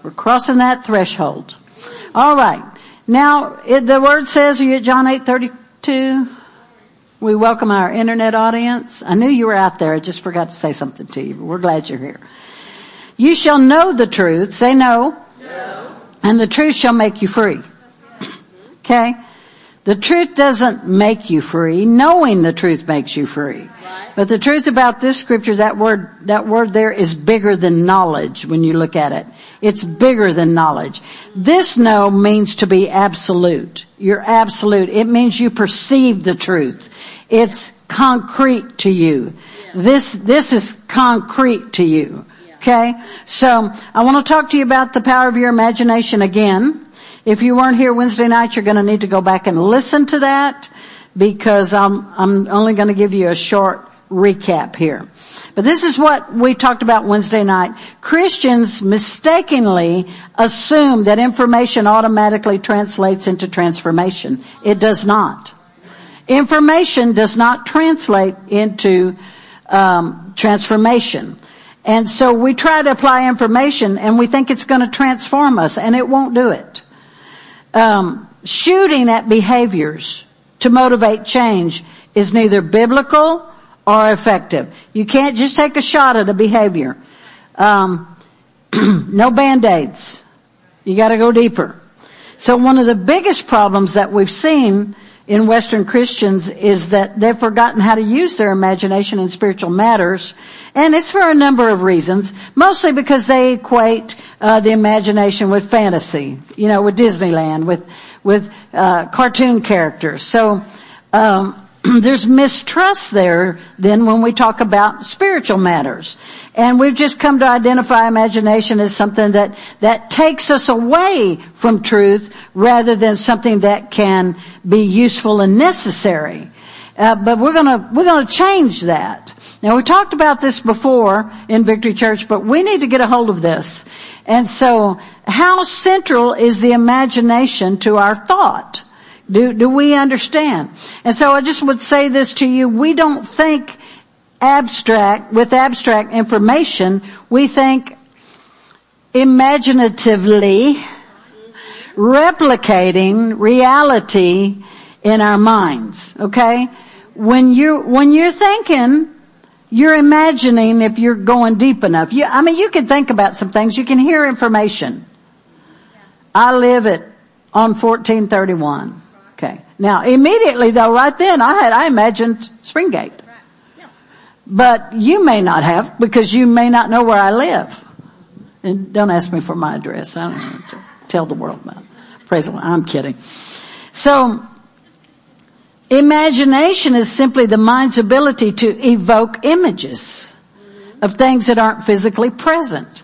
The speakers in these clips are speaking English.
We're crossing that threshold. All right. Now, the word says, are you at John 8:32? We welcome our internet audience. I knew you were out there. I just forgot to say something to you, but we're glad you're here. You shall know the truth. Say no. No. And the truth shall make you free. Okay? The truth doesn't make you free. Knowing the truth makes you free. But the truth about this scripture, that word there is bigger than knowledge when you look at it. It's bigger than knowledge. This know means to be absolute. You're absolute. It means you perceive the truth. It's concrete to you. This is concrete to you. Okay? So, I want to talk to you about the power of your imagination again. If you weren't here Wednesday night, you're going to need to go back and listen to that, because I'm only going to give you a short recap here. But this is what we talked about Wednesday night. Christians mistakenly assume that information automatically translates into transformation. It does not. Information does not translate into transformation. And so we try to apply information and we think it's going to transform us, and it won't do it. Shooting at behaviors to motivate change is neither biblical or effective. You can't just take a shot at a behavior. No Band-Aids. You gotta go deeper. So one of the biggest problems that we've seen in Western Christians is that they've forgotten how to use their imagination in spiritual matters. And it's for a number of reasons. Mostly because they equate the imagination with fantasy, with Disneyland, with cartoon characters. So there's mistrust there then when we talk about spiritual matters. And we've just come to identify imagination as something that takes us away from truth rather than something that can be useful and necessary. But we're gonna change that. Now, we talked about this before in Victory Church, but we need to get a hold of this. And so, how central is the imagination to our thought? Do we understand? And so I just would say this to you. We don't think with abstract information. We think imaginatively, replicating reality in our minds. Okay? When you're thinking, you're imagining if you're going deep enough. You can think about some things. You can hear information. I live on 1431. Okay. Now, immediately though, right then, I imagined Springgate. But you may not have, because you may not know where I live. And don't ask me for my address. I don't know to tell the world about it. Praise the Lord. I'm kidding. So, imagination is simply the mind's ability to evoke images of things that aren't physically present.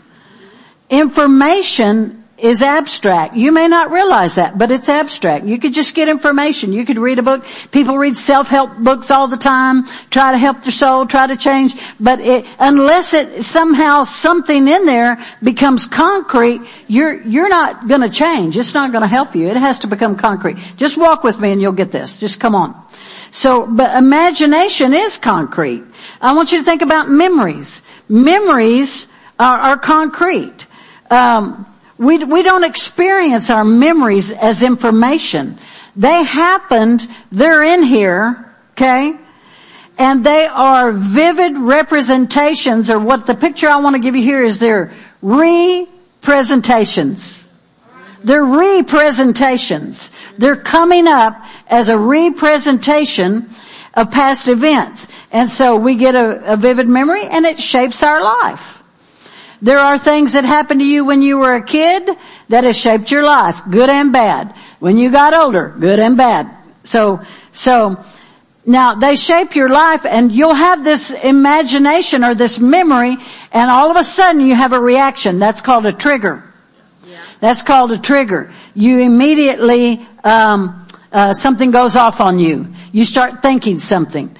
Information is abstract. You may not realize that, but it's abstract. You could just get information. You could read a book. People read self-help books all the time, try to help their soul, try to change. But unless it somehow something in there becomes concrete, you're not going to change. It's not going to help you. It has to become concrete. Just walk with me and you'll get this. Just come on. So, but imagination is concrete. I want you to think about memories. Memories are concrete. We don't experience our memories as information. They happened, they're in here, okay? And they are vivid representations, or what the picture I want to give you here is they're representations. They're representations. They're coming up as a representation of past events. And so we get a vivid memory and it shapes our life. There are things that happened to you when you were a kid that has shaped your life, good and bad. When you got older, good and bad. So now they shape your life, and you'll have this imagination or this memory, and all of a sudden you have a reaction. That's called a trigger. That's called a trigger. You immediately, something goes off on you. You start thinking something.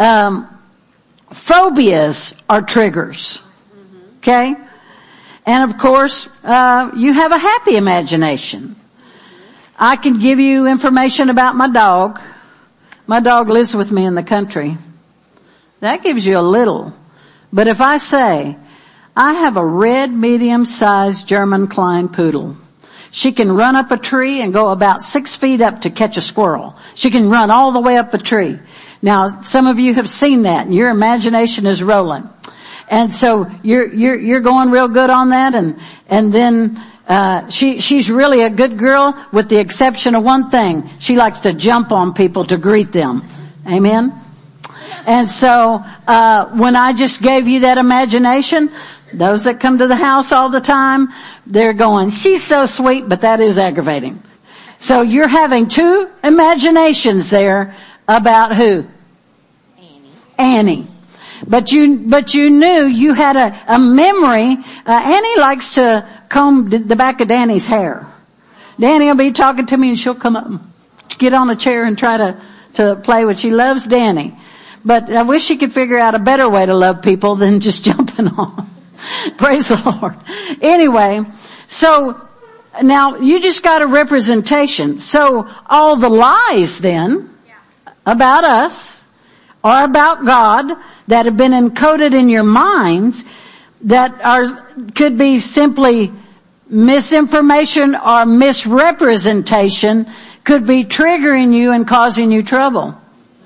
Phobias are triggers. Okay? And of course, you have a happy imagination. I can give you information about my dog. My dog lives with me in the country. That gives you a little. But if I say, I have a red medium-sized German Klein poodle. She can run up a tree and go about 6 feet up to catch a squirrel. She can run all the way up a tree. Now, some of you have seen that, and your imagination is rolling. And so you're going real good on that, and then she's really a good girl, with the exception of one thing. She likes to jump on people to greet them. Amen? And so when I just gave you that imagination, those that come to the house all the time, they're going, she's so sweet, but that is aggravating. So you're having two imaginations there about who? Annie. But you knew you had a memory. Annie likes to comb the back of Danny's hair. Danny will be talking to me and she'll come up and get on a chair and try to play with. She loves Danny. But I wish she could figure out a better way to love people than just jumping on. Praise the Lord. Anyway, so now you just got a representation. So all the lies then about us or about God that have been encoded in your minds that could be simply misinformation or misrepresentation could be triggering you and causing you trouble.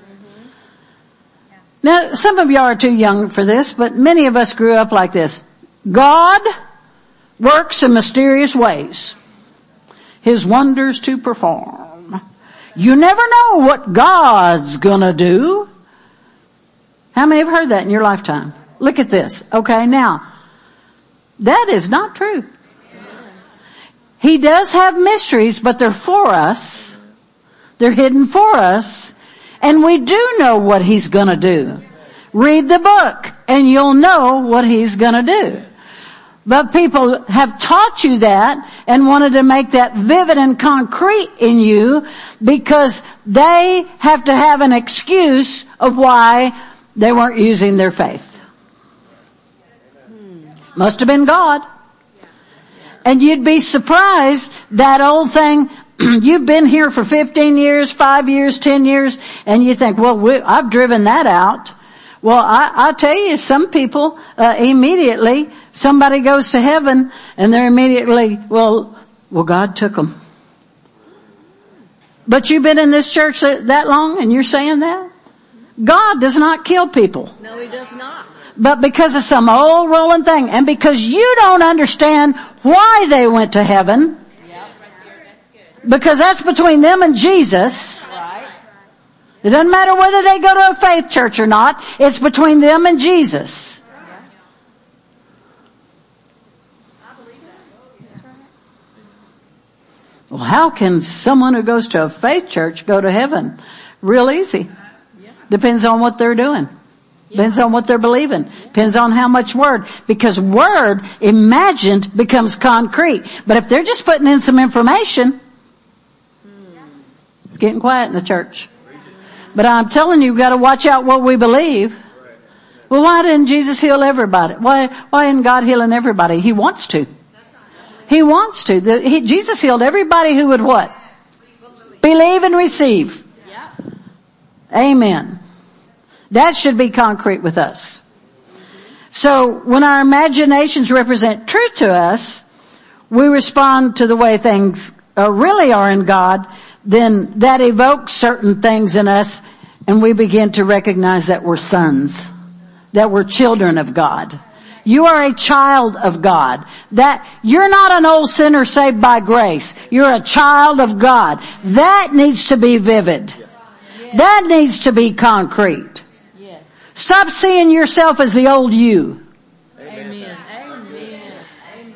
Now, some of y'all are too young for this, but many of us grew up like this. God works in mysterious ways. His wonders to perform. You never know what God's gonna do. How many have heard that in your lifetime? Look at this. Okay, now, that is not true. He does have mysteries, but they're for us. They're hidden for us. And we do know what He's gonna do. Read the book and you'll know what He's gonna do. But people have taught you that and wanted to make that vivid and concrete in you because they have to have an excuse of why they weren't using their faith. Must have been God. And you'd be surprised, that old thing, you've been here for 15 years, 5 years, 10 years, and you think, well, I've driven that out. Well, I tell you, some people, immediately, somebody goes to heaven, and they're immediately, well, God took them. But you've been in this church that long, and you're saying that? God does not kill people. No, He does not. But because of some old rolling thing, and because you don't understand why they went to heaven, because that's between them and Jesus. Right. It doesn't matter whether they go to a faith church or not. It's between them and Jesus. Well, how can someone who goes to a faith church go to heaven? Real easy. Depends on what they're doing. Depends on what they're believing. Depends on how much word. Because word imagined becomes concrete. But if they're just putting in some information, it's getting quiet in the church. But I'm telling you, you've got to watch out what we believe. Well, why didn't Jesus heal everybody? Why isn't God healing everybody? He wants to. He wants to. Jesus healed everybody who would what? Believe and receive. Amen. That should be concrete with us. So when our imaginations represent truth to us, we respond to the way things really are in God, then that evokes certain things in us, and we begin to recognize that we're sons, that we're children of God. You are a child of God. That you're not an old sinner saved by grace. You're a child of God. That needs to be vivid. That needs to be concrete. Stop seeing yourself as the old you. Amen. Amen. Amen.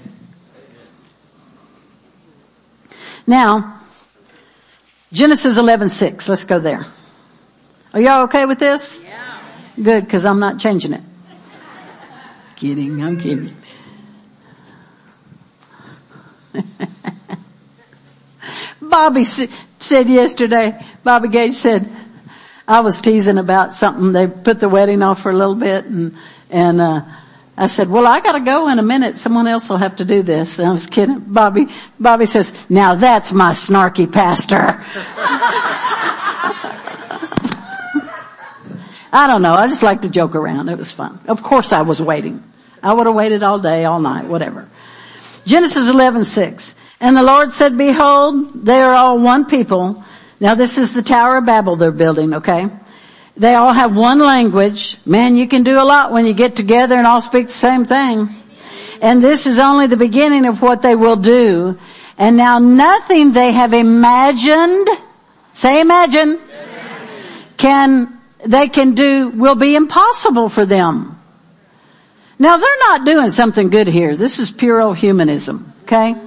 Now, Genesis 11:6. Let's go there. Are y'all okay with this? Yeah. Good, because I'm not changing it. Kidding, I'm kidding. Bobby said yesterday, Bobby Gage said, I was teasing about something. They put the wedding off for a little bit, and I said, well, I gotta go in a minute. Someone else will have to do this. And I was kidding. Bobby says, now that's my snarky pastor. I don't know. I just like to joke around. It was fun. Of course I was waiting. I would have waited all day, all night, whatever. Genesis 11:6. And the Lord said, behold, they are all one people. Now this is the Tower of Babel they're building, okay? They all have one language. Man, you can do a lot when you get together and all speak the same thing. And this is only the beginning of what they will do. And now nothing they have imagined, say imagine, they can do will be impossible for them. Now they're not doing something good here. This is pure humanism, okay?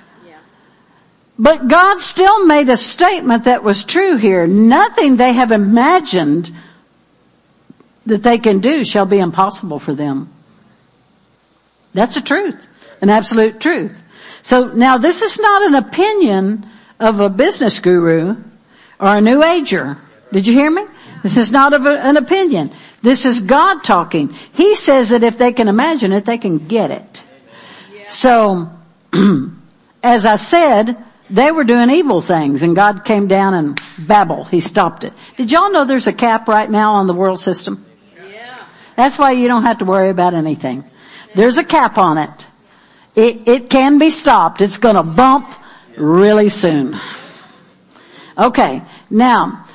But God still made a statement that was true here. Nothing they have imagined that they can do shall be impossible for them. That's a truth, an absolute truth. So now this is not an opinion of a business guru or a new ager. Did you hear me? This is not an opinion. This is God talking. He says that if they can imagine it, they can get it. So, as I said, they were doing evil things and God came down and Babel, He stopped it. Did y'all know there's a cap right now on the world system? Yeah. That's why you don't have to worry about anything. There's a cap on it. It can be stopped. It's gonna bump really soon. Okay. Now,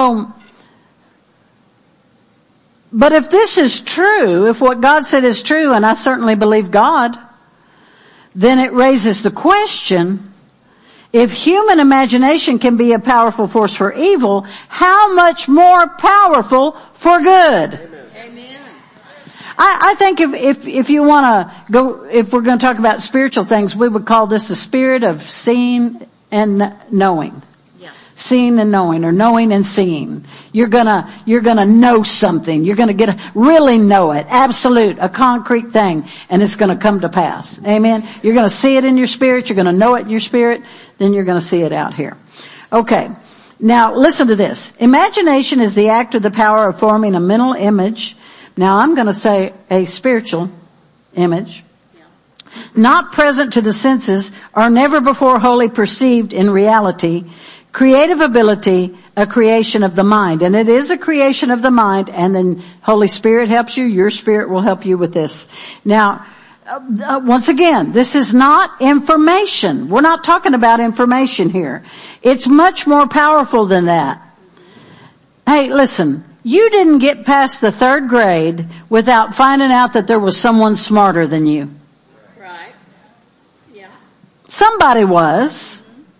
but if this is true, if what God said is true, and I certainly believe God, then it raises the question, if human imagination can be a powerful force for evil, how much more powerful for good? Amen. I think if you want to go, if we're going to talk about spiritual things, we would call this the spirit of seeing and knowing. Yeah. Seeing and knowing, or knowing and seeing. You're gonna know something. You're gonna really know it. Absolute, a concrete thing, and it's gonna come to pass. Amen. You're gonna see it in your spirit. You're gonna know it in your spirit. Then you're gonna see it out here. Okay. Now listen to this. Imagination is the act or the power of forming a mental image. Now I'm going to say a spiritual image, not present to the senses or never before wholly perceived in reality. Creative ability, a creation of the mind. And it is a creation of the mind, and then Holy Spirit helps you, your spirit will help you with this. Now, once again, this is not information. We're not talking about information here. It's much more powerful than that. Hey, listen. You didn't get past the 3rd grade without finding out that there was someone smarter than you. Right. Yeah. Somebody was.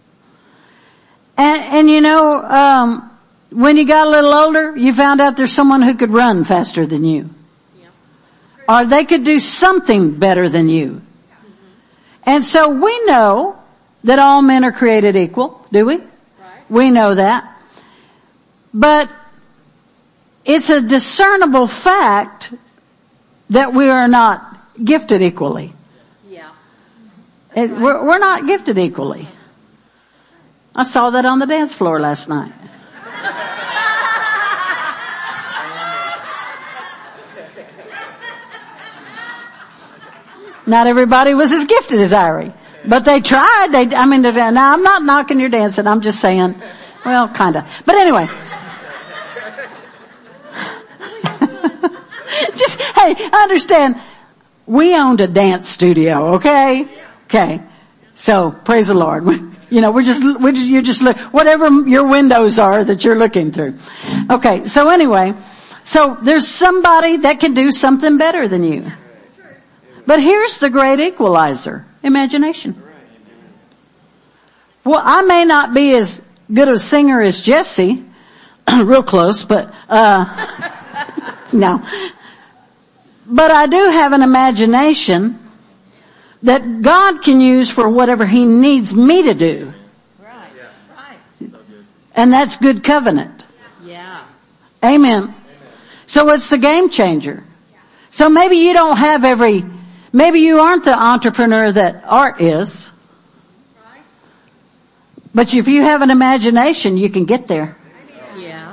And you know, when you got a little older, you found out there's someone who could run faster than you. Yeah. Or they could do something better than you. Mm-hmm. And so we know that all men are created equal, do we? Right. We know that. But it's a discernible fact that we are not gifted equally. Yeah. We're not gifted equally. I saw that on the dance floor last night. Not everybody was as gifted as Irie, but they tried. Now I'm not knocking your dancing. I'm just saying, well, kinda. But anyway. Hey, I understand. We owned a dance studio, okay? Okay. So, praise the Lord. You know, you just look, whatever your windows are that you're looking through. Okay, so anyway, so there's somebody that can do something better than you. But here's the great equalizer, imagination. Well, I may not be as good a singer as Jesse, real close, but, no. But I do have an imagination that God can use for whatever He needs me to do. Right. Right. And that's good covenant. Yeah. Amen. So it's the game changer. So maybe you don't have maybe you aren't the entrepreneur that Art is. But if you have an imagination, you can get there. Yeah.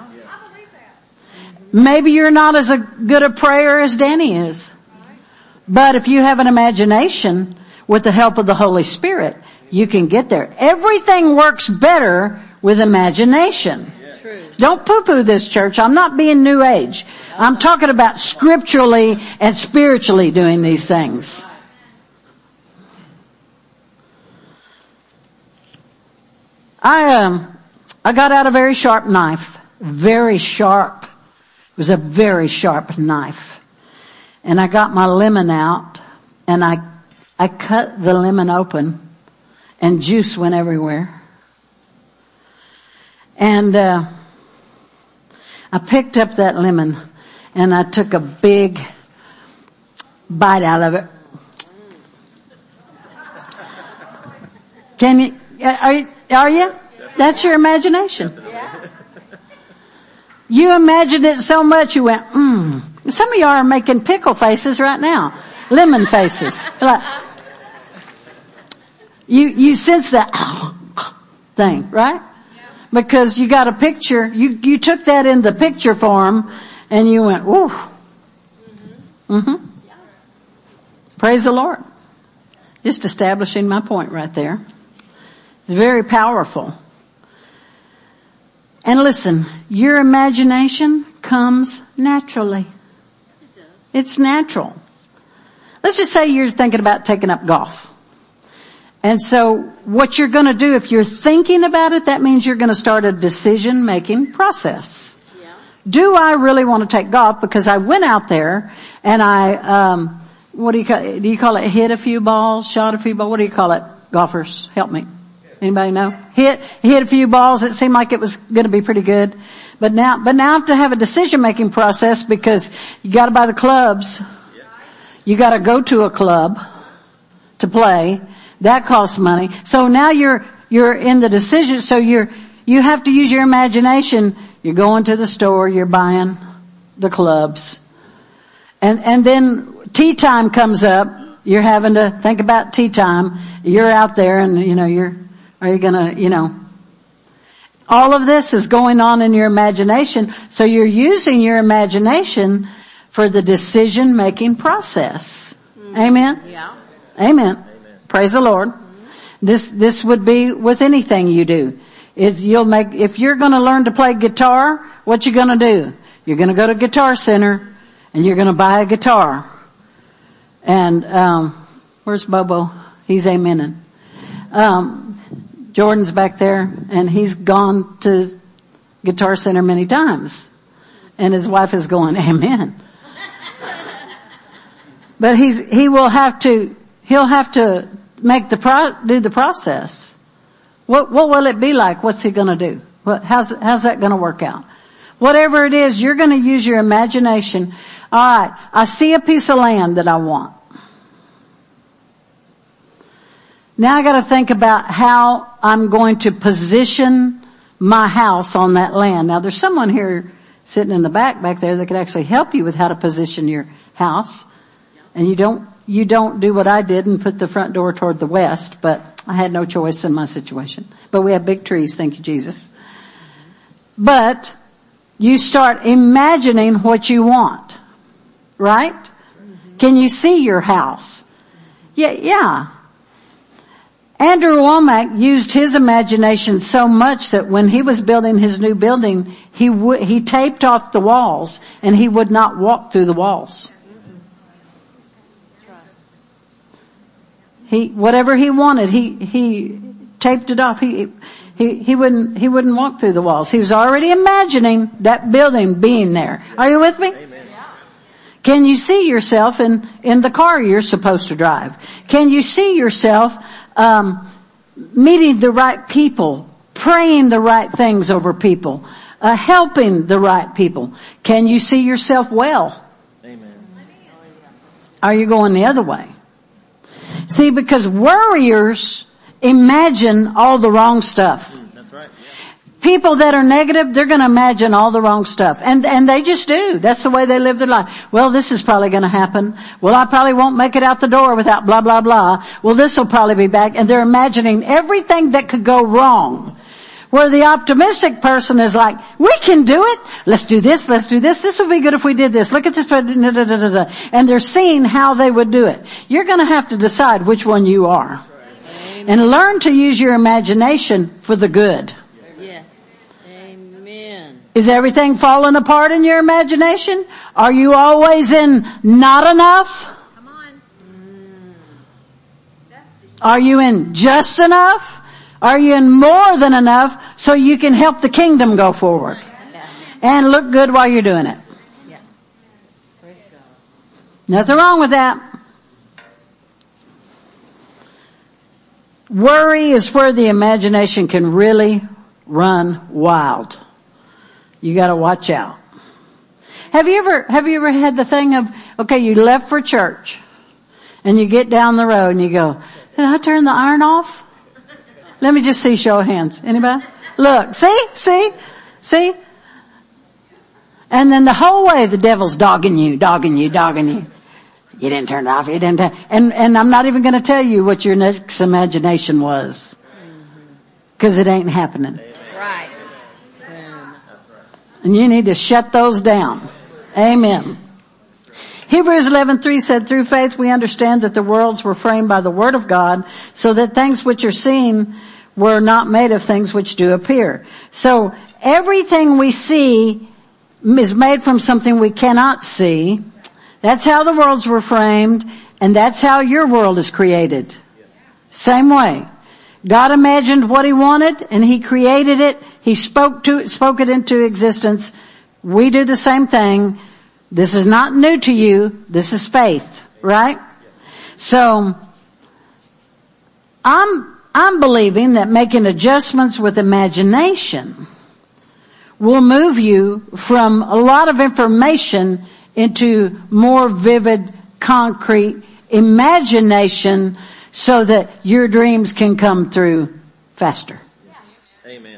Maybe you're not as good a prayer as Danny is. But if you have an imagination with the help of the Holy Spirit, you can get there. Everything works better with imagination. True. Don't poo-poo this, church. I'm not being New Age. I'm talking about scripturally and spiritually doing these things. I got out a very sharp knife. Very sharp. It was a very sharp knife. And I got my lemon out and I cut the lemon open and juice went everywhere. And, I picked up that lemon and I took a big bite out of it. Can you, are you? That's your imagination. You imagined it so much you went, Some of y'all are making pickle faces right now. Lemon faces. Like, you sense that thing, right? Because you got a picture, you took that in the picture form and you went, ooh. Praise the Lord. Just establishing my point right there. It's very powerful. And listen, your imagination comes naturally. It does. It's natural. Let's just say you're thinking about taking up golf. And so what you're going to do, if you're thinking about it, that means you're going to start a decision-making process. Yeah. Do I really want to take golf? Because I went out there and I, what do you call it? Hit a few balls, shot a few balls. What do you call it? Golfers, help me. Anybody know? Hit a few balls. It seemed like it was going to be pretty good. But now I have to have a decision-making process because you got to buy the clubs. You got to go to a club to play. That costs money. So now you're in the decision. So you have to use your imagination. You're going to the store. You're buying the clubs. And then tea time comes up. You're having to think about tea time. You're out there and, all of this is going on in your imagination. So you're using your imagination for the decision-making process. Amen? Yeah. Amen. Praise the Lord. This would be with anything you do. If you're going to learn to play guitar, what you going to do? You're going to go to Guitar Center and you're going to buy a guitar. And, where's Bobo? He's amening. Jordan's back there and he's gone to Guitar Center many times. And his wife is going, amen. But he'll have to do the process. What will it be like? What's he gonna do? How's that gonna work out? Whatever it is, you're gonna use your imagination. Alright, I see a piece of land that I want. Now I gotta think about how I'm going to position my house on that land. Now there's someone here sitting in the back there that could actually help you with how to position your house. And you don't do what I did and put the front door toward the west, but I had no choice in my situation. But we have big trees, thank you, Jesus. But you start imagining what you want, right? Can you see your house? Yeah. Andrew Womack used his imagination so much that when he was building his new building, he taped off the walls and he would not walk through the walls. Whatever he wanted, he taped it off. He wouldn't walk through the walls. He was already imagining that building being there. Are you with me? Amen. Can you see yourself in the car you're supposed to drive? Can you see yourself, meeting the right people, praying the right things over people, helping the right people? Can you see yourself well? Amen. Are you going the other way? See, because worriers imagine all the wrong stuff. That's right. Yeah. People that are negative, they're going to imagine all the wrong stuff. And they just do. That's the way they live their life. Well, this is probably going to happen. Well, I probably won't make it out the door without blah, blah, blah. Well, this will probably be back. And they're imagining everything that could go wrong. Where the optimistic person is like, we can do it. Let's do this. Let's do this. This would be good if we did this. Look at this. And they're seeing how they would do it. You're going to have to decide which one you are. And learn to use your imagination for the good. Yes. Amen. Is everything falling apart in your imagination? Are you always in not enough? Come on. Are you in just enough? Are you in more than enough so you can help the kingdom go forward? And look good while you're doing it. Yeah. Praise God. Nothing wrong with that. Worry is where the imagination can really run wild. You gotta watch out. Have you ever had the thing of, okay, you left for church and you get down the road and you go, did I turn the iron off? Let me just see, show of hands. Anybody? Look, see? And then the whole way the devil's dogging you. You didn't turn it off, and I'm not even gonna tell you what your next imagination was. 'Cause it ain't happening. Right. And you need to shut those down. Amen. Hebrews 11:3 said, through faith we understand that the worlds were framed by the word of God, so that things which are seen were not made of things which do appear. So everything we see is made from something we cannot see. That's how the worlds were framed, and that's how your world is created. Same way. God imagined what He wanted, and He created it. He spoke it into existence. We do the same thing. This is not new to you. This is faith, right? So, I'm believing that making adjustments with imagination will move you from a lot of information into more vivid, concrete imagination so that your dreams can come through faster. Amen.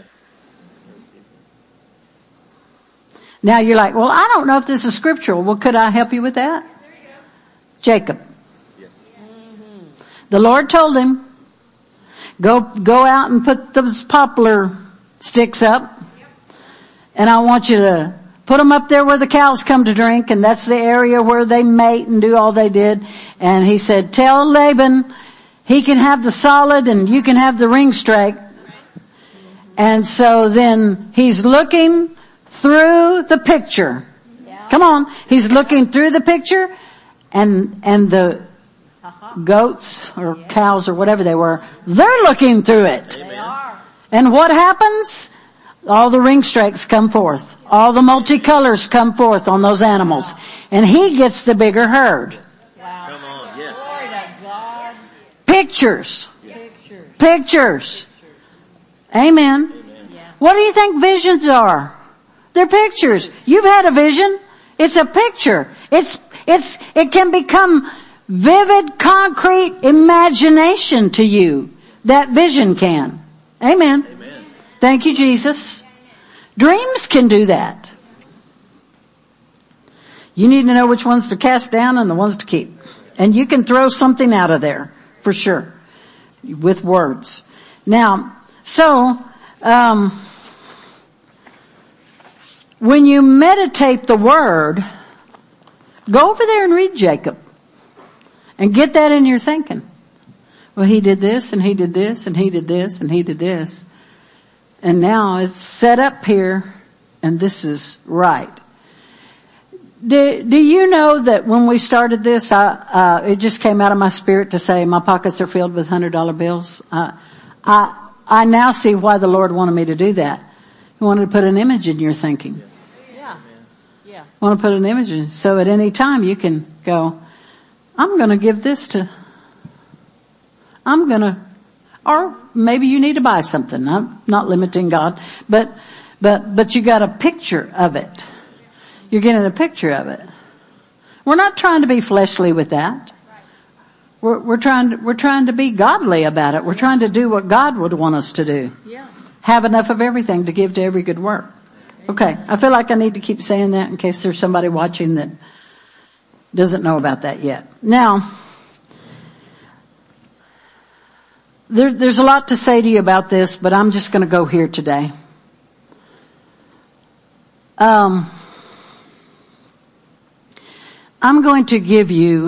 Now you're like, well, I don't know if this is scriptural. Well, could I help you with that? Jacob. Yes. The Lord told him, go out and put those poplar sticks up. And I want you to put them up there where the cows come to drink, and that's the area where they mate and do all they did. And he said, tell Laban he can have the solid and you can have the ring straight. And so then he's looking through the picture. Come on. He's looking through the picture, and the goats or cows or whatever they were, they're looking through it. They are. And what happens? All the ring strikes come forth. All the multicolors come forth on those animals. And he gets the bigger herd. Wow. Come on, yes. Glory to God. Pictures. Pictures. Pictures. Amen. Yeah. What do you think visions are? They're pictures. You've had a vision. It's a picture. It can become vivid, concrete imagination to you. That vision can. Amen. Amen. Thank you, Jesus. Dreams can do that. You need to know which ones to cast down and the ones to keep. And you can throw something out of there, for sure, with words. Now, so, when you meditate the Word, go over there and read Jacob. And get that in your thinking. Well, he did this, and he did this, and he did this, and he did this. And now it's set up here, and this is right. Do you know that when we started this, it just came out of my spirit to say my pockets are filled with $100 bills. I now see why the Lord wanted me to do that. He wanted to put an image in your thinking. Yeah. Yeah. Want to put an image in, so at any time you can go, I'm going to give this to. Or maybe you need to buy something. I'm not limiting God, but you got a picture of it. You're getting a picture of it. We're not trying to be fleshly with that. We're trying to be godly about it. We're trying to do what God would want us to do. Yeah. Have enough of everything to give to every good work. Okay. I feel like I need to keep saying that in case there's somebody watching that doesn't know about that yet. Now, there's a lot to say to you about this, but I'm just going to go here today. I'm going to give you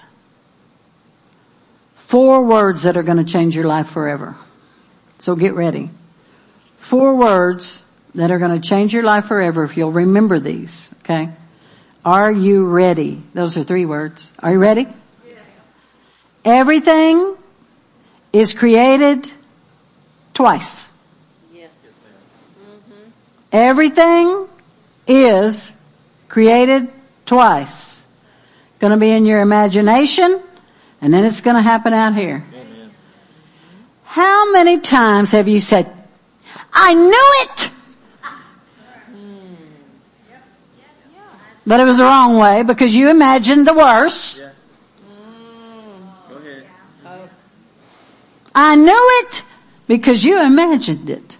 4 words that are going to change your life forever. So get ready. 4 words that are going to change your life forever if you'll remember these. Okay? Are you ready? Those are 3 words. Are you ready? Yes. Everything is created twice. Yes. Everything is created twice. Going to be in your imagination, and then it's going to happen out here. Amen. How many times have you said, I knew it! But it was the wrong way because you imagined the worst. Yeah. Go ahead. I knew it because you imagined it.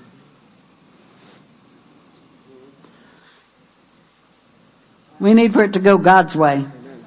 We need for it to go God's way.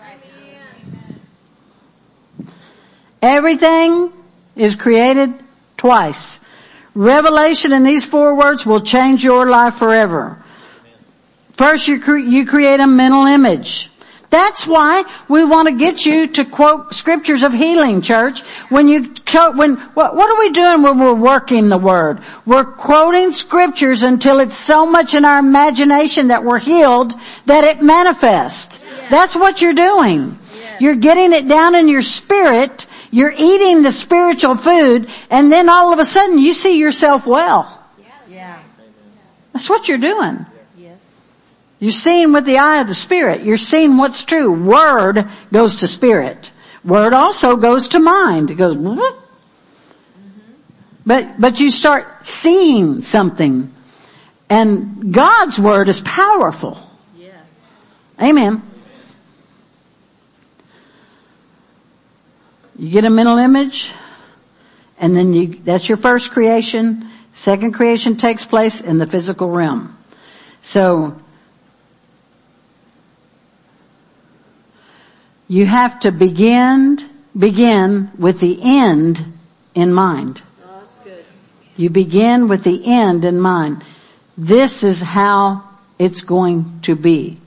Everything is created twice. Revelation in these 4 words will change your life forever. First, you create a mental image. That's why we want to get you to quote scriptures of healing, church. What are we doing when we're working the word? We're quoting scriptures until it's so much in our imagination that we're healed that it manifests. Yes. That's what you're doing. Yes. You're getting it down in your spirit. You're eating the spiritual food, and then all of a sudden you see yourself well. Yeah. That's what you're doing. Yes. You're seeing with the eye of the Spirit. You're seeing what's true. Word goes to spirit. Word also goes to mind. It goes, but you start seeing something. And God's word is powerful. Yeah. Amen. You get a mental image, and then that's your first creation. Second creation takes place in the physical realm. So, you have to begin with the end in mind. Oh, that's good. You begin with the end in mind. This is how it's going to be.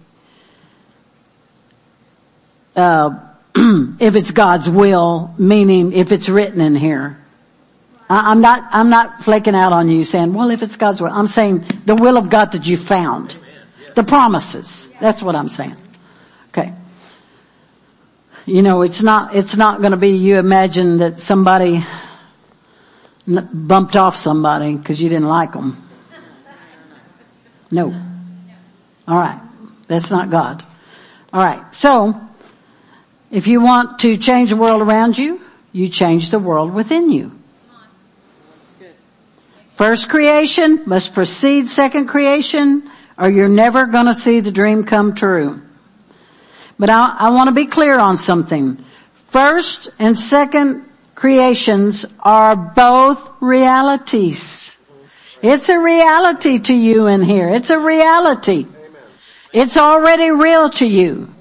If it's God's will, meaning if it's written in here. I'm not flaking out on you saying, well, if it's God's will. I'm saying the will of God that you found. The promises. That's what I'm saying. Okay. You know, it's not going to be you imagine that somebody bumped off somebody because you didn't like them. No. All right. That's not God. All right. So, if you want to change the world around you, you change the world within you. First creation must precede second creation, or you're never going to see the dream come true. But I want to be clear on something. First and second creations are both realities. It's a reality to you in here. It's a reality. It's already real to you.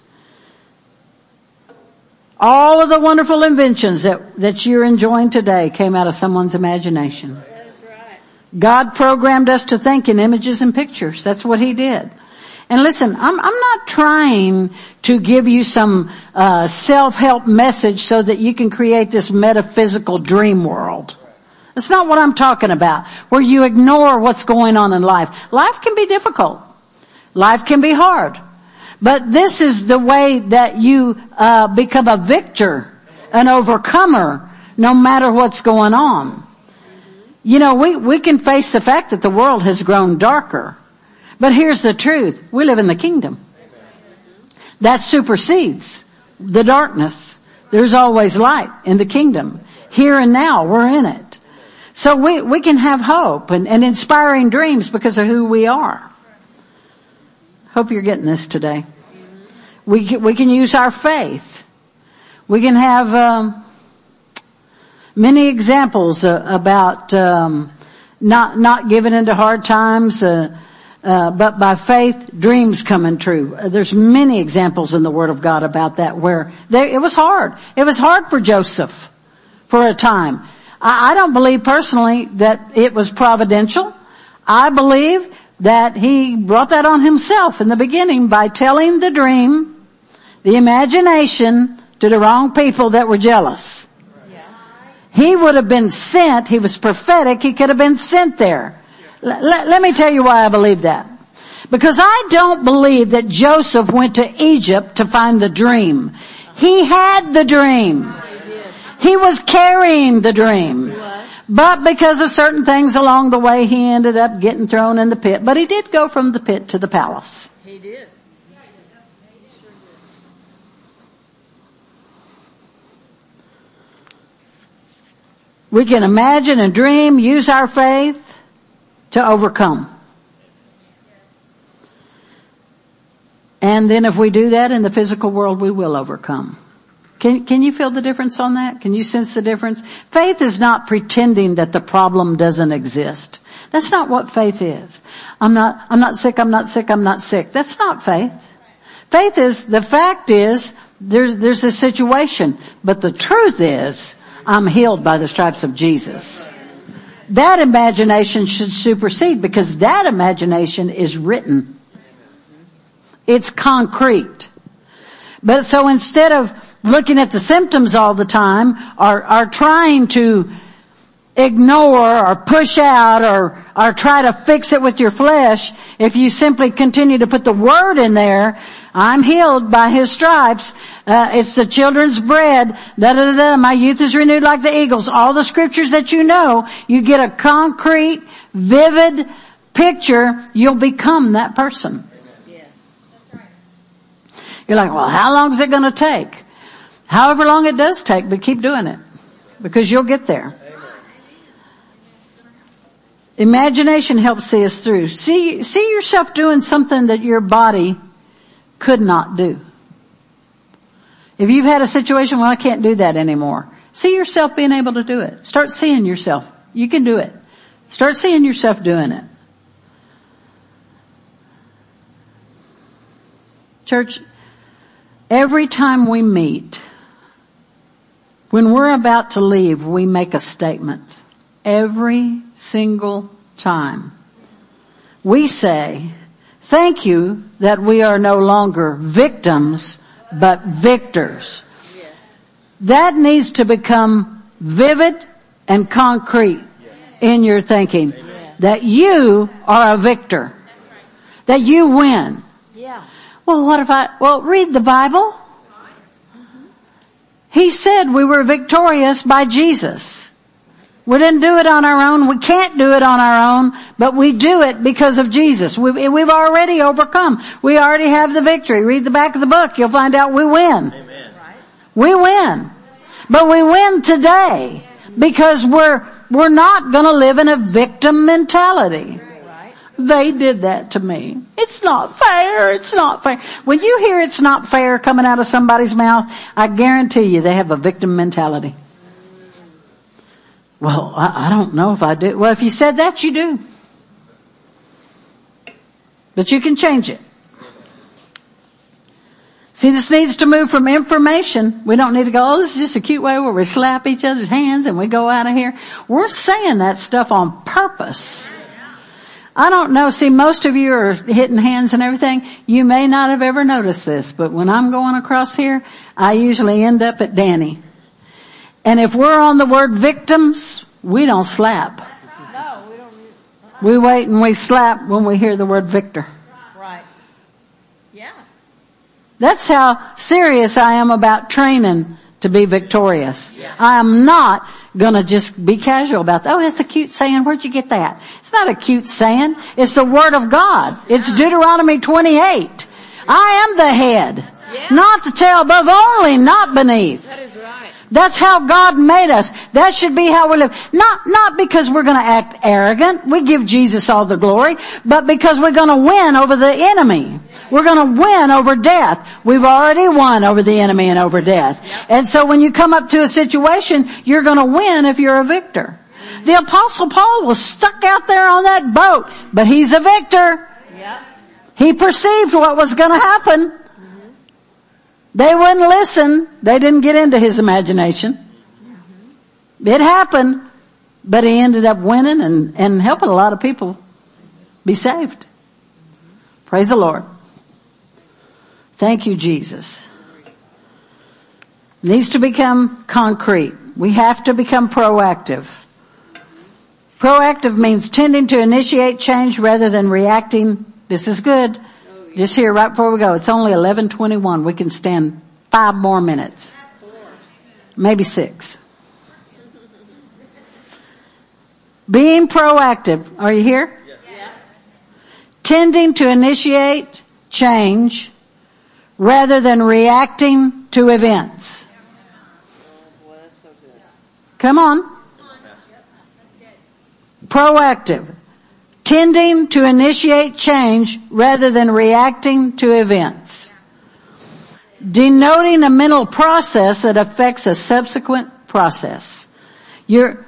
All of the wonderful inventions that you're enjoying today came out of someone's imagination. That's right. God programmed us to think in images and pictures. That's what He did. And listen, I'm not trying to give you some self-help message so that you can create this metaphysical dream world. That's not what I'm talking about, where you ignore what's going on in life. Life can be difficult. Life can be hard. But this is the way that you become a victor, an overcomer, no matter what's going on. You know, we can face the fact that the world has grown darker. But here's the truth. We live in the kingdom. That supersedes the darkness. There's always light in the kingdom. Here and now, we're in it. So we can have hope and inspiring dreams because of who we are. Hope you're getting this today. We can use our faith. We can have many examples about not giving into hard times, but by faith, dreams coming true. There's many examples in the Word of God about that where it was hard. It was hard for Joseph for a time. I don't believe personally that it was providential. I believe that he brought that on himself in the beginning by telling the dream, the imagination, to the wrong people that were jealous. He would have been sent. He was prophetic. He could have been sent there. Let me tell you why I believe that. Because I don't believe that Joseph went to Egypt to find the dream. He had the dream. He was carrying the dream. But because of certain things along the way, he ended up getting thrown in the pit. But he did go from the pit to the palace. He did. We can imagine and dream, use our faith to overcome. And then if we do that in the physical world, we will overcome. Can you feel the difference on that? Can you sense the difference? Faith is not pretending that the problem doesn't exist. That's not what faith is. I'm not sick, I'm not sick, I'm not sick. That's not faith. Faith is, the fact is, there's a situation. But the truth is, I'm healed by the stripes of Jesus. That imagination should supersede, because that imagination is written. It's concrete. But so instead of looking at the symptoms all the time, or trying to ignore or push out or try to fix it with your flesh, if you simply continue to put the word in there, I'm healed by his stripes, it's the children's bread, my youth is renewed like the eagles, all the scriptures that you know, you get a concrete, vivid picture, you'll become that person. Yes. That's right. You're like, well, how long is it going to take? However long it does take, but keep doing it, because you'll get there. Imagination helps see us through. See yourself doing something that your body could not do. If you've had a situation, well, I can't do that anymore. See yourself being able to do it. Start seeing yourself. You can do it. Start seeing yourself doing it. Church, every time we meet, when we're about to leave, we make a statement. Every single time. We say, thank you that we are no longer victims, but victors. Yes. That needs to become vivid and concrete in your thinking. Amen. That you are a victor. That you win. Yeah. Well, read the Bible. He said we were victorious by Jesus. We didn't do it on our own. We can't do it on our own, but we do it because of Jesus. We've already overcome. We already have the victory. Read the back of the book. You'll find out we win. Amen. We win. But we win today because we're not going to live in a victim mentality. They did that to me. It's not fair. It's not fair. When you hear it's not fair coming out of somebody's mouth, I guarantee you they have a victim mentality. Well, I don't know if I do. Well, if you said that, you do. But you can change it. See, this needs to move from information. We don't need to go, this is just a cute way where we slap each other's hands and we go out of here. We're saying that stuff on purpose. I don't know. See, most of you are hitting hands and everything. You may not have ever noticed this, but when I'm going across here, I usually end up at Danny. And if we're on the word victims, we don't slap. No, we don't. We wait and we slap when we hear the word victor. Right. Yeah. That's how serious I am about training to be victorious. I am not going to just be casual about that. Oh, that's a cute saying. Where'd you get that? It's not a cute saying. It's the Word of God. It's Deuteronomy 28. I am the head, not the tail, above only, not beneath. That is right. That's how God made us. That should be how we live. Not because we're going to act arrogant. We give Jesus all the glory, but because we're going to win over the enemy. We're going to win over death. We've already won over the enemy and over death. And so when you come up to a situation, you're going to win if you're a victor. The Apostle Paul was stuck out there on that boat, but he's a victor. Yeah. He perceived what was going to happen. They wouldn't listen. They didn't get into his imagination. It happened, but he ended up winning and helping a lot of people be saved. Praise the Lord. Thank you, Jesus. It needs to become concrete. We have to become proactive. Proactive means tending to initiate change rather than reacting. This is good. Just here right before we go. It's only 11:21. We can stand 5 more minutes. Maybe 6. Being proactive. Are you here? Yes. Tending to initiate change rather than reacting to events. Boy, that's so good. Come on. Proactive. Tending to initiate change rather than reacting to events. Denoting a mental process that affects a subsequent process. You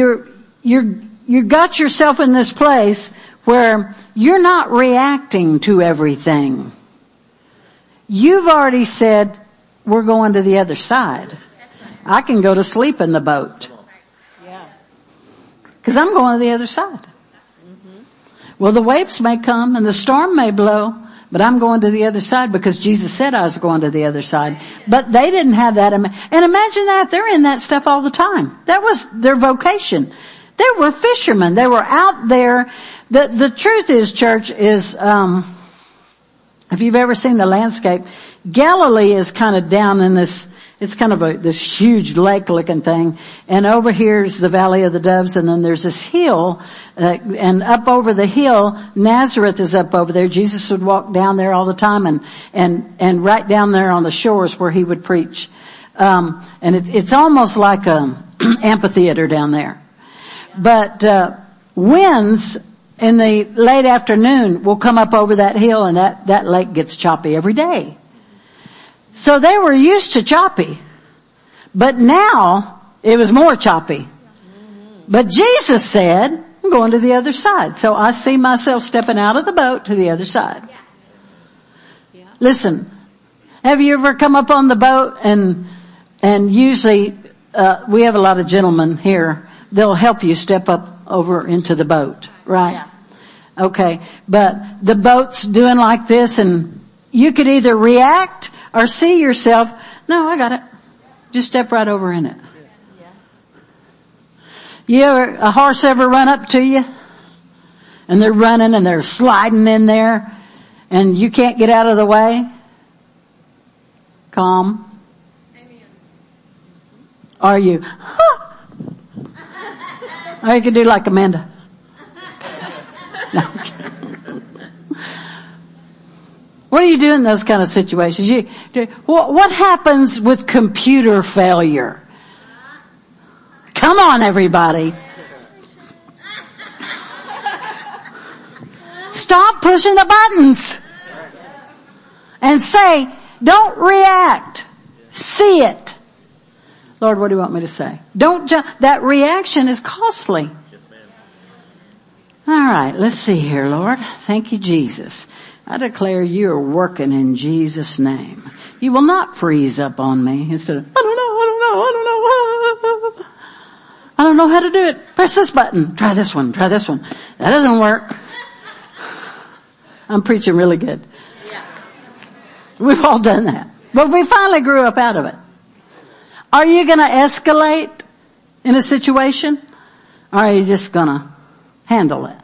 got yourself in this place where you're not reacting to everything. You've already said, we're going to the other side. I can go to sleep in the boat. Because I'm going to the other side. Well, the waves may come and the storm may blow, but I'm going to the other side because Jesus said I was going to the other side. But they didn't have that. And imagine that. They're in that stuff all the time. That was their vocation. They were fishermen. They were out there. The truth is, church, is, if you've ever seen the landscape, Galilee is kind of down in this, it's kind of this huge lake looking thing. And over here is the Valley of the Doves, and then there's this hill, and up over the hill, Nazareth is up over there. Jesus would walk down there all the time, and right down there on the shores where he would preach. And it's almost like a amphitheater down there. But, winds in the late afternoon will come up over that hill, and that lake gets choppy every day. So they were used to choppy. But now it was more choppy. But Jesus said, I'm going to the other side. So I see myself stepping out of the boat to the other side. Listen, have you ever come up on the boat and usually, we have a lot of gentlemen here. They'll help you step up over into the boat, right? Yeah. Okay. But the boat's doing like this, and you could either react or see yourself, no, I got it. Just step right over in it. A horse ever run up to you? And they're running and they're sliding in there and you can't get out of the way? Calm. Amen. Are you? Or you could do like Amanda. No. What do you do in those kind of situations? What happens with computer failure? Come on, everybody. Stop pushing the buttons. And say, don't react. See it. Lord, what do you want me to say? Don't jump. That reaction is costly. All right, let's see here, Lord. Thank you, Jesus. I declare you are working in Jesus' name. You will not freeze up on me instead of, I don't know how to do it. Press this button. Try this one. That doesn't work. I'm preaching really good. We've all done that. But we finally grew up out of it. Are you going to escalate in a situation? Or are you just going to handle it?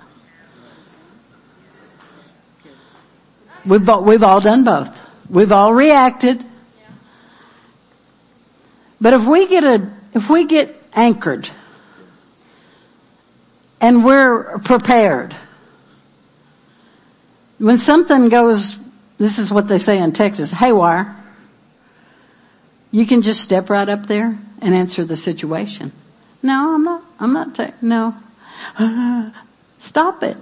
We've all done both. We've all reacted. But if we get anchored and we're prepared, when something goes, this is what they say in Texas, haywire, you can just step right up there and answer the situation. No, I'm not no. Stop it.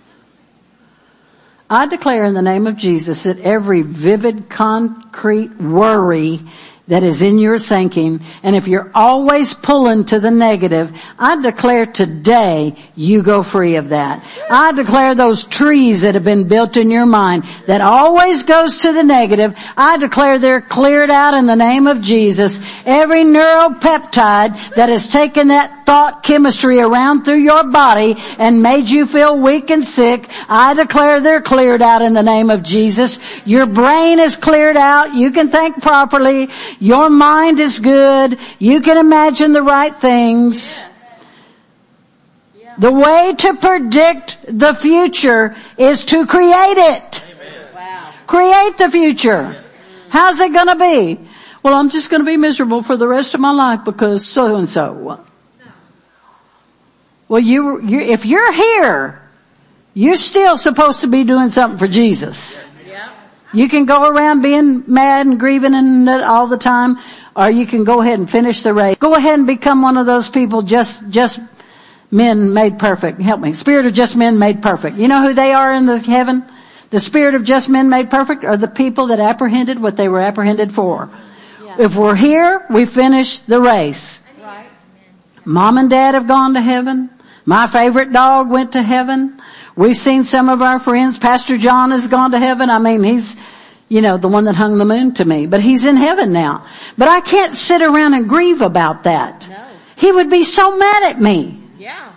I declare in the name of Jesus that every vivid, concrete worry that is in your thinking, and if you're always pulling to the negative, I declare today you go free of that. I declare those trees that have been built in your mind that always goes to the negative, I declare they're cleared out in the name of Jesus. Every neuropeptide that has taken that thought chemistry around through your body and made you feel weak and sick, I declare they're cleared out in the name of Jesus. Your brain is cleared out. You can think properly. Your mind is good. You can imagine the right things. Yeah. The way to predict the future is to create it. Wow. Create the future. How's it going to be? Well, I'm just going to be miserable for the rest of my life because so and so. Well, if you're here, you're still supposed to be doing something for Jesus. Yeah. You can go around being mad and grieving and all the time, or you can go ahead and finish the race. Go ahead and become one of those people just men made perfect. Help me. Spirit of just men made perfect. You know who they are in the heaven? The spirit of just men made perfect are the people that apprehended what they were apprehended for. Yeah. If we're here, we finish the race. Right. Mom and dad have gone to heaven. My favorite dog went to heaven. We've seen some of our friends. Pastor John has gone to heaven. I mean, he's, the one that hung the moon to me, but he's in heaven now. But I can't sit around and grieve about that. No. He would be so mad at me. Yeah.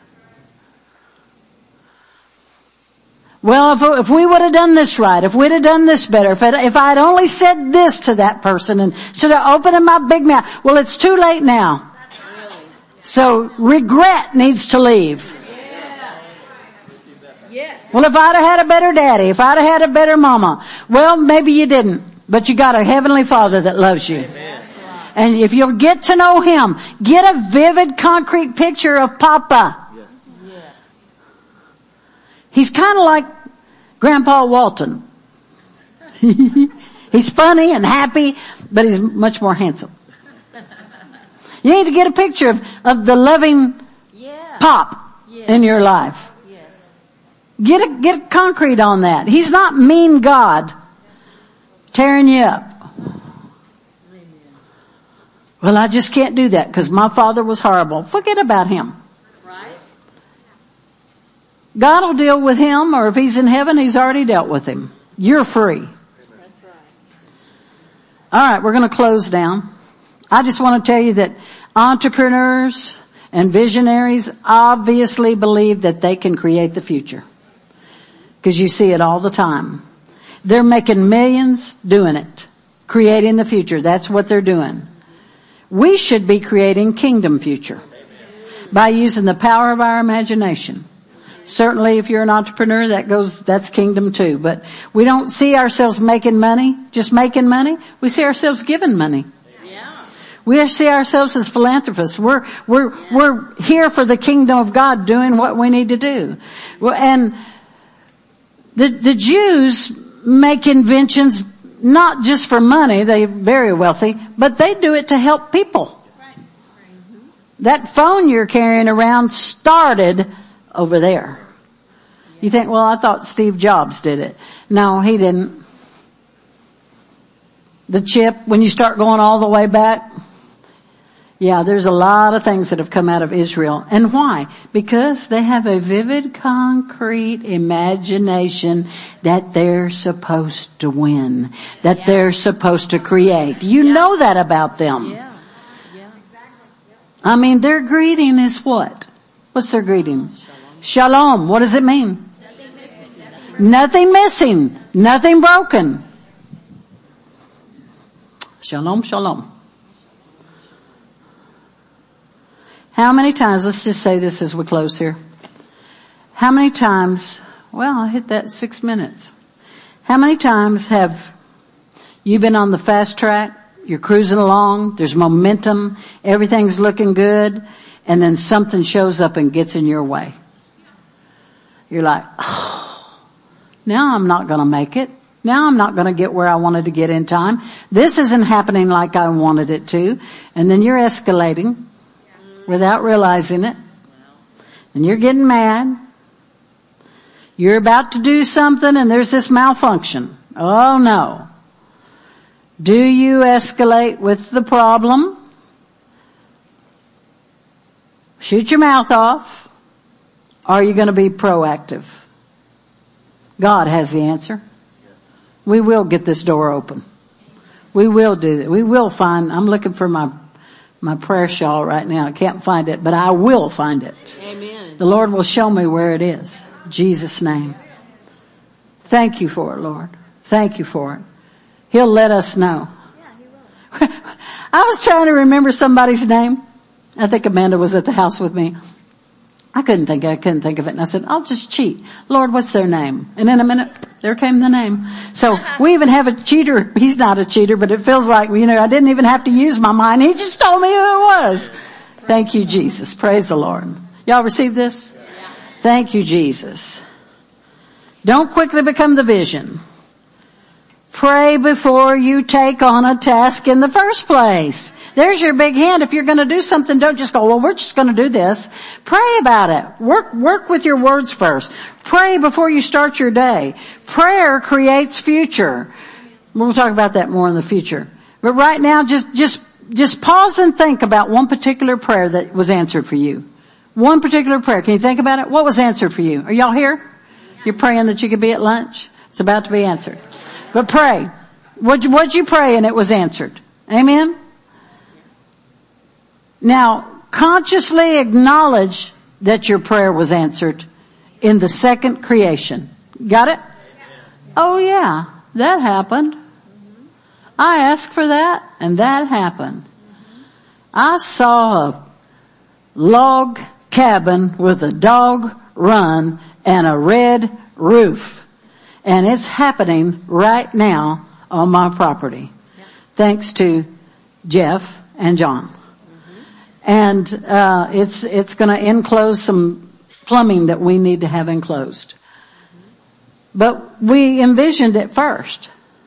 Well, if we would have done this right, if we'd have done this better, if I'd only said this to that person instead of opening my big mouth. Well, it's too late now. So regret needs to leave. Yes. Well, if I'd have had a better daddy, if I'd have had a better mama, well, maybe you didn't, but you got a heavenly Father that loves you. Amen. And if you'll get to know Him, get a vivid, concrete picture of Papa. Yes. He's kind of like Grandpa Walton. He's funny and happy, but he's much more handsome. You need to get a picture of the loving Yeah. Pop in your life. Yes. Get concrete on that. He's not mean God tearing you up. Well, I just can't do that because my father was horrible. Forget about him. Right. God will deal with him, or if he's in heaven, he's already dealt with him. You're free. That's right. All right, we're going to close down. I just want to tell you that entrepreneurs and visionaries obviously believe that they can create the future. Because you see it all the time. They're making millions doing it. Creating the future. That's what they're doing. We should be creating kingdom future. By using the power of our imagination. Certainly if you're an entrepreneur, that's kingdom too. But we don't see ourselves making money, just making money. We see ourselves giving money. Yeah. We see ourselves as philanthropists. We're here for the kingdom of God doing what we need to do. Well, and the Jews make inventions not just for money, they're very wealthy, but they do it to help people. That phone you're carrying around started over there. You think, well, I thought Steve Jobs did it. No, he didn't. The chip, when you start going all the way back, yeah, there's a lot of things that have come out of Israel. And why? Because they have a vivid, concrete imagination that they're supposed to win, that they're supposed to create. You know that about them. Yeah. Yeah. I mean, their greeting is what? What's their greeting? Shalom. What does it mean? Nothing missing. Nothing broken. Shalom, shalom. How many times, let's just say this as we close here. How many times, well, I hit that 6 minutes. How many times have you been on the fast track? You're cruising along, there's momentum, everything's looking good, and then something shows up and gets in your way. You're like, oh, now I'm not going to make it. Now I'm not going to get where I wanted to get in time. This isn't happening like I wanted it to. And then you're escalating without realizing it. And you're getting mad. You're about to do something and there's this malfunction. Oh no. Do you escalate with the problem? Shoot your mouth off? Or are you going to be proactive? God has the answer. We will get this door open. We will do it. We will find, I'm looking for my prayer shawl right now. I can't find it, but I will find it. Amen. The Lord will show me where it is. In Jesus' name. Thank you for it, Lord. Thank you for it. He'll let us know. Yeah, He will. I was trying to remember somebody's name. I think Amanda was at the house with me. I couldn't think of it. And I said, I'll just cheat. Lord, what's their name? And in a minute, there came the name. So we even have a cheater. He's not a cheater, but it feels like, I didn't even have to use my mind. He just told me who it was. Thank you, Jesus. Praise the Lord. Y'all receive this? Thank you, Jesus. Don't quickly become the vision. Pray before you take on a task in the first place. There's your big hint. If you're going to do something, don't just go, well, we're just going to do this. Pray about it. Work with your words first. Pray before you start your day. Prayer creates future. We'll talk about that more in the future. But right now, just pause and think about one particular prayer that was answered for you. One particular prayer. Can you think about it? What was answered for you? Are y'all here? You're praying that you could be at lunch? It's about to be answered. But pray. What'd you pray and it was answered? Amen? Now, consciously acknowledge that your prayer was answered in the second creation. Got it? Oh yeah, that happened. I asked for that and that happened. I saw a log cabin with a dog run and a red roof. And it's happening right now on my property. Thanks to Jeff and John. And it's going to enclose some plumbing that we need to have enclosed. But we envisioned it first.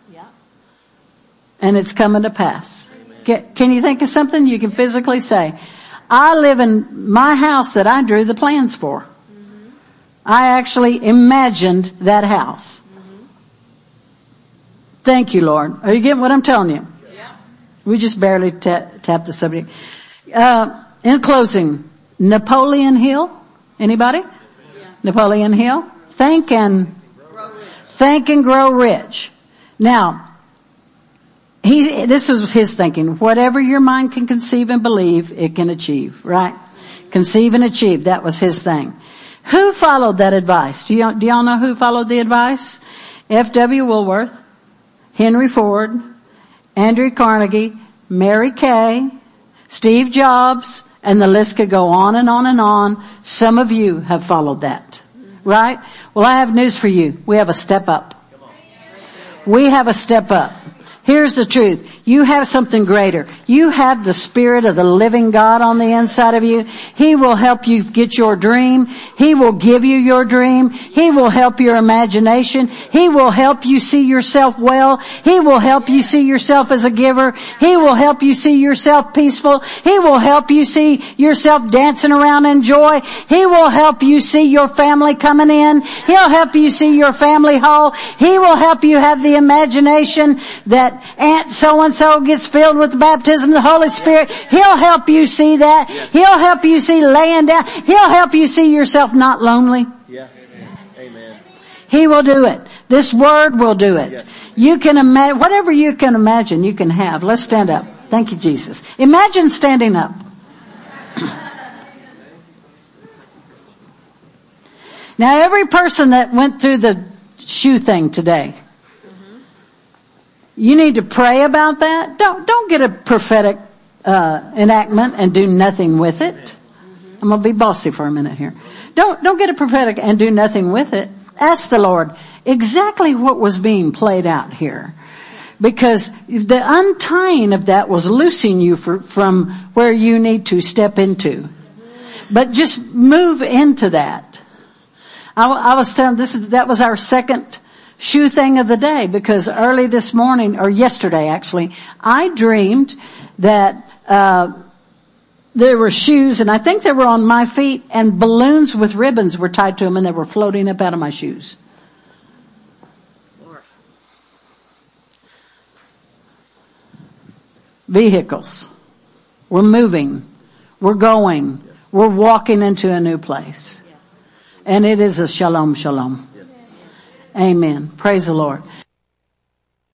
And it's coming to pass. Can you think of something you can physically say? I live in my house that I drew the plans for. I actually imagined that house. Thank you, Lord. Are you getting what I'm telling you? We just barely tapped the subject. In closing, Napoleon Hill. Anybody? Napoleon Hill. Think and grow rich. Now, this was his thinking. Whatever your mind can conceive and believe, it can achieve, right? Conceive and achieve. That was his thing. Who followed that advice? Do y'all know who followed the advice? F.W. Woolworth, Henry Ford, Andrew Carnegie, Mary Kay, Steve Jobs, and the list could go on and on and on. Some of you have followed that, right? Well, I have news for you. We have a step up. We have a step up. Here's the truth. You have something greater. You have the Spirit of the living God on the inside of you. He will help you get your dream. He will give you your dream. He will help your imagination. He will help you see yourself well. He will help you see yourself as a giver. He will help you see yourself peaceful. He will help you see yourself dancing around in joy. He will help you see your family coming in. He'll help you see your family whole. He will help you have the imagination that Aunt so-and-so gets filled with the baptism of the Holy Spirit. He'll help you see that. He'll help you see laying down. He'll help you see yourself not lonely. Yeah. Amen. He will do it. This word will do it. Yes. You can imagine, whatever you can imagine, you can have. Let's stand up. Thank you, Jesus. Imagine standing up. Now, every person that went through the shoe thing today, you need to pray about that. Don't get a prophetic enactment and do nothing with it. I'm going to be bossy for a minute here. Don't get a prophetic and do nothing with it. Ask the Lord exactly what was being played out here. Because the untying of that was loosing you from where you need to step into. But just move into that. I was telling, that was our second shoe thing of the day, because early this morning, or yesterday actually, I dreamed that there were shoes, and I think they were on my feet, and balloons with ribbons were tied to them, and they were floating up out of my shoes. Vehicles. We're moving. We're going. We're walking into a new place. And it is a shalom, shalom. Amen. Praise the Lord.